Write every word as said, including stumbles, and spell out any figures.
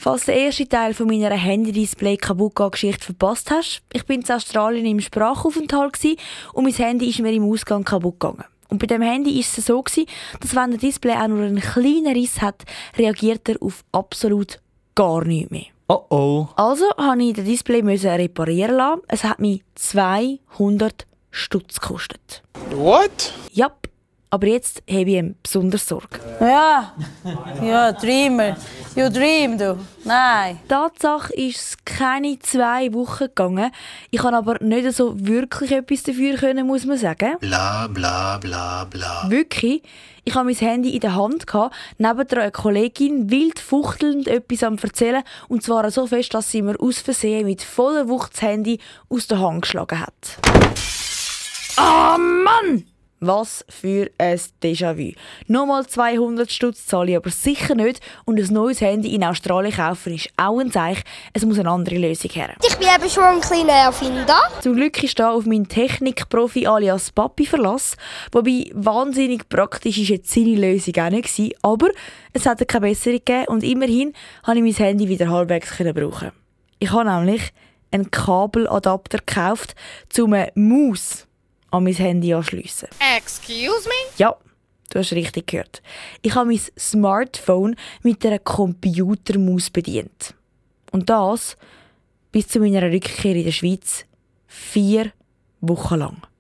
Falls du den ersten Teil von meiner Handy-Display kaputt-Geschichte verpasst hast, ich bin in Australien im Sprachaufenthalt und mein Handy ist mir im Ausgang kaputt gegangen. Und bei dem Handy war es so, dass wenn der Display auch nur einen kleinen Riss hat, reagiert er auf absolut gar nichts mehr. Oh oh. Also musste ich das Display reparieren lassen. Es hat mich zweihundert Stutz gekostet. What? Ja, aber jetzt habe ich ihm besonders Sorge. Ja, ja, Dreamer. You dream, du. Nein. Tatsache ist es keine zwei Wochen gegangen. Ich kann aber nicht so wirklich etwas dafür können, muss man sagen. Bla bla bla bla. Wirklich. Ich hatte mein Handy in der Hand, nebendran eine Kollegin wild fuchtelnd etwas am erzählen, und zwar so fest, dass sie mir aus Versehen mit voller Wucht das Handy aus der Hand geschlagen hat. Ah, oh Mann! Was für ein Déjà-vu. Nochmal zweihundert Stutz zahle ich aber sicher nicht, und ein neues Handy in Australien kaufen ist auch ein Zeichen. Es muss eine andere Lösung her. Ich bin eben schon ein kleiner Erfinder. Zum Glück ist da auf meinen Technikprofi alias Papi Verlass. Wobei wahnsinnig praktisch ist jetzt seine Lösung auch nicht gewesen, aber es hat keine bessere gegeben und immerhin konnte ich mein Handy wieder halbwegs brauchen. Ich habe nämlich einen Kabeladapter gekauft, um eine Maus an mein Handy anschliessen. Excuse me? Ja, du hast richtig gehört. Ich habe mein Smartphone mit einer Computermaus bedient. Und das bis zu meiner Rückkehr in der Schweiz vier Wochen lang.